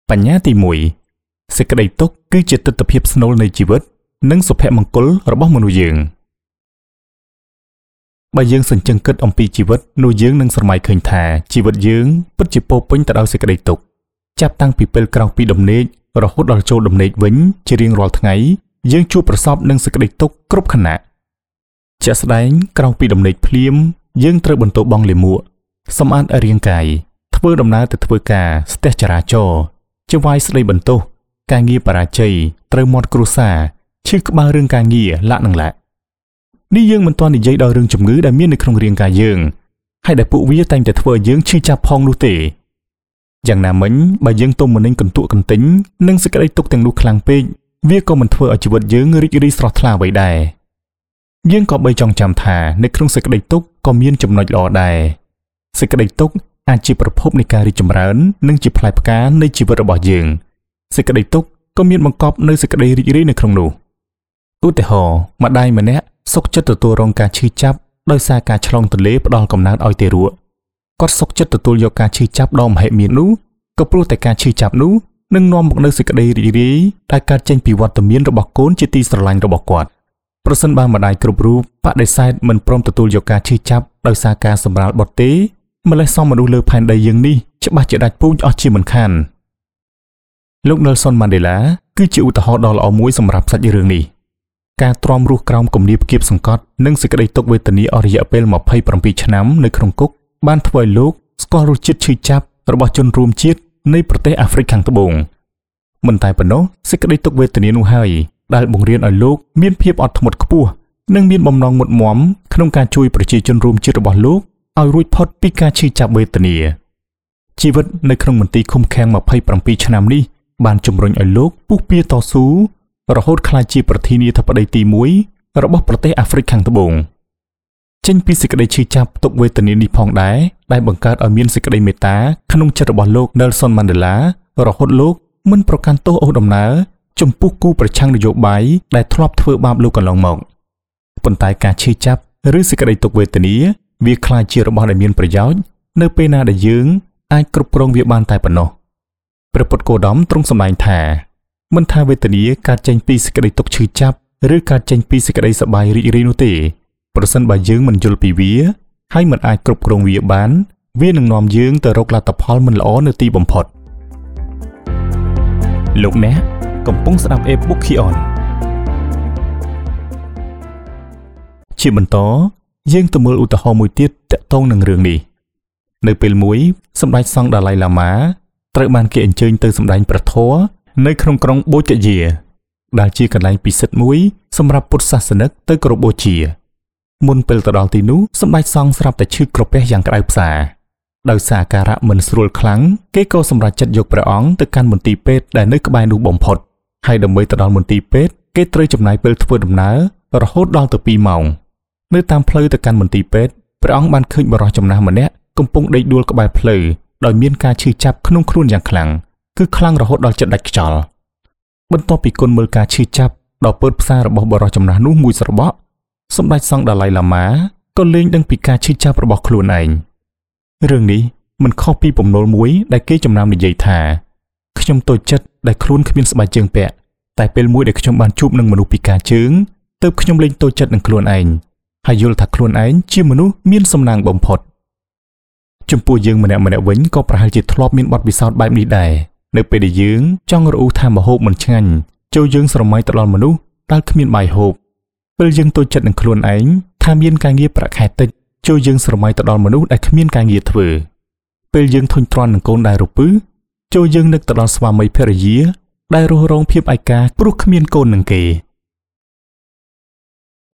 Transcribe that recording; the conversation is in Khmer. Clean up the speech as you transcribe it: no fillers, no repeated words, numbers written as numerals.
បញ្ញាទី1សេចក្តីទុក្ខគឺជាទិដ្ឋភាពស្នូលនៃជីវិតនិងសុភមង្គលរបស់មនុស្សយើងបើយើងសញ្ជឹងគិតអំពីជីវិតនោះយើងនឹងស្រមៃឃើញថាជីវិតយើងពិតជាពោពេញទៅដោយសេចក្តីទុក្ខចាប់តាំងពីពេលក្រោកពីដំណេករហូតដល់ចូលដំណេកវិញជារៀងរាល់ថ្ងៃយើងជួបប្រសពនឹងសេចក្តីទុក្ខគ្រប់ខណៈជាក់ស្ដែងក្រោកពីដំណេកភ្លាមយើងត្រូវបន្តបង់លាមកសម្អាតរាងកាយធ្វើដំណើរទៅធ្វើការស្ទះចរាចរណ៍ជាវាយស្ដីបន្ទោសការងារបរាជ័យត្រូវមាត់គ្រួសារឈឺក្បាលរឿងការងារលាក់នឹងលាក់នេះយើងមិនទាន់និយាយដល់រឿងជំងឺដែលមាននៅក្នុងរាងកាយយើងហើយដែលពួកវាតែងតែធ្វើឲ្យយើងឈឺចាប់ផងនោះទេយ៉ាងណាមិញបើយើងទុំមនិញកន្ទក់កន្ទិញនិងសេចក្តីទុក្ខទាំងនោះខ្លាំងពេកវាក៏មិនធ្វើឲ្យជីវិតយើងរីករាយស្រស់ថ្លាអ្វីដែរយើងក៏បីចង់ចាំថានៅក្នុងសេចក្តីទុក្ខក៏មានចំណុចល្អដែរសេចក្តីទុក្ខអាចជាប្រភពនៃការរីកចម្រើននិងជាផ្លែផ្កានៃជីវិតរបស់យើងសេចក្តីទុក្ខក៏មានបង្កប់នូវសេចក្តីរីករាយនៅក្នុងនោះឧទាហរណ៍ម្ដាយម្នាក់សុខចិត្តទទួលរងការឈឺចាប់ដោយសារការឆ្លងទន្លេផ្ដល់កំណើតឲ្យទារកគាត់សុខចិត្តទទួលយកការឈឺចាប់ដ៏មហិមានោះក៏ព្រោះតែការឈឺចាប់នោះនឹងនាំមកនូវសេចក្តីរីករាយដែលកើតចេញពីវត្តមានរបស់កូនជាទីស្រឡាញ់របស់គាត់ប្រសិនបើម្ដាយគ្រប់រូបបដិសេធមិនព្រមទទួលយកការឈឺចាប់ដោយសារការសម្រាលបុតទេម្លេះសមមនុស្សលើផែនដីយើងនេះច្បាស់ជាដាច់ពូជអស់ជាមិនខានលោក Nelson Mandela គឺជាឧទាហរណ៍ដ៏ល្អមួយសម្រាប់សាច់រឿងនេះការទ្រាំរស់ក្រោមគំនាបគៀបសង្កត់និងសេចក្តីទុក្ខវេទនាអស់រយៈពេល27ឆ្នាំនៅក្នុងគុកបានធ្វើឲ្យលោកស្គាល់រសជាតិឈឺចាប់របស់ជនរួមជាតិនៃប្រទេសអាហ្វ្រិកខាងត្បូងមិនតែប៉ុណ្ណោះសេចក្តីទុក្ខវេទនានោះហើយដែលបង្រៀនឲ្យលោកមានភាពអត់ធ្មត់ខ្ពស់និងមានបំណងមុតមមក្នុងការជួយប្រជាជនរួមជាតិរបស់លោកឲ្យរួចផុតពីការឈឺចាប់វេទនាជីវិតនៅក្នុងមន្ទីរឃុំឃាំង27ឆ្នាំនេះបានជំរុញឲ្យលោកពុះពៀតស៊ូរហូតក្លាយជាប្រធានាធិបតីទី1របស់ប្រទេសអាហ្វ្រិកខាងត្បូងចេញពីសេចក្តីឈឺចាប់ទុក្ខវេទនានេះផងដែរដែលបង្កើតឲ្យមានសេចក្តីមេត្តាក្នុងចិត្តរបស់លោក Nelson Mandela រហូតលោកមិនប្រកាន់ទោសអូសដំណើរចំពោះគូប្រឆាំងនយោបាយដែលធ្លាប់ធ្វើបាបលោកកន្លងមកប៉ុន្តែការឈឺចាប់ឬសេចក្តីទុក្ខវេទនាវាក្លាយជារបស់ដែលមានប្រយោជន៍នៅពេលណាដែលយើងអាចគ្រប់គ្រងវាបានតែប៉ុណ្ណោះព្រះពុទ្ធគោតមទ្រង់សម្ដែងថាមិនថាវេទនាកើតចេញពីសេចក្តីទុក្ខឈឺចាប់ឬកើតចេញពីសេចក្តីសប្បាយរីករាយនោះទេប្រសិនបើយើងមិនយល់ពីវាហើយមិនអាចគ្រប់គ្រងវាបានវានឹងនាំយើងទៅរកលទ្ធផលមិនល្អនៅទីបំផុតលោកអ្នកកំពុងស្ដាប់ e-book Kion ជាបន្តយើងទៅមើលឧទាហរណ៍មួយទៀតទាក់ទងនឹងរឿងនេះនៅពេលមួយសម្ដេចសង្ឃដាឡៃឡាម៉ាត្រូវបានគេអញ្ជើញទៅសម្ដែងព្រះធម៌នៅក្នុងក្រុងបូជយាដែលជាកន្លែងពិសិដ្ឋមួយសម្រាប់ពុទ្ធសាសនិកទៅគោរពបូជាមុនពេលទៅដល់ទីនោះសម្ដេចសង្ឃស្រាប់តែឈឺក្រពះយ៉ាងក្តៅផ្សាដោយសារអាការៈមិនស្រួលខ្លាំងគេក៏សម្រេចចិត្តយកព្រះអង្គទៅកាន់មន្ទីរពេទ្យដែលនៅក្បែរនោះបំផុតហើយដើម្បីទៅដល់មន្ទីរពេទ្យគេត្រូវចំណាយពេលធ្វើដំណើររហូតដល់ទៅ2ម៉ោងនៅតាមផ្លូវទៅកាន់មន្ទីរពេទ្យព្រះអង្គបានឃើញបរិសុទ្ធចំណាស់ម្នាក់កំពុងដេកដួលក្បែរផ្លូវដោយមានការឈឺចាប់ក្នុងខ្លួនយ៉ាងខ្លាំងគឺខ្លាំងរហូតដល់ចិត្តដាច់ខ្យល់បន្ទាប់ពីគុណមើលការឈឺចាប់ដ៏ពើផ្សាររបស់បរិសុទ្ធចំណាស់នោះមួយស្របក់សម្ដេចសង្ឃដាឡៃឡាម៉ាក៏លែងដឹងពីការឈឺចាប់របស់ខ្លួនឯងរឿងនេះមិនខុសពីពំនូលមួយដែលគេចំណាំនិយាយថាខ្ញុំតូចចិត្តដែលខ្លួនគ្មានស្បែកជើងពាក់តែពេលមួយដែលខ្ញុំបានជួបនឹងមនុស្សពិការជើងទើបខ្ញុំលែងតូចចិត្តនឹងខ្លួនឯងហើយយល់ថាខ្លួនឯងជាមនុស្សមានសំណាងបំផុតចំពោះយើងម្នាក់ៗវិញក៏ប្រហែលជាធ្លាប់មានបទពិសោធន៍បែបនេះដែរនៅពេលដែលយើងចង់រអ៊ូថាម្ហូបមិនឆ្ងាញ់ចូលយើងស្រមៃទៅដល់មនុស្សដែលគ្មានបាយហូបពេលយើងតូចចិត្តនឹងខ្លួនឯងថាមានការងារប្រាក់ខែតិចចូលយើងស្រមៃទៅដល់មនុស្សដែលគ្មានការងារធ្វើពេលយើងធុញទ្រាន់នឹងកូនដែលរពឹសចូលយើងនឹកទៅដល់ស្វាមីភរិយាដែលរស់រងភាពឯកាព្រោះគ្មានកូននឹងគេ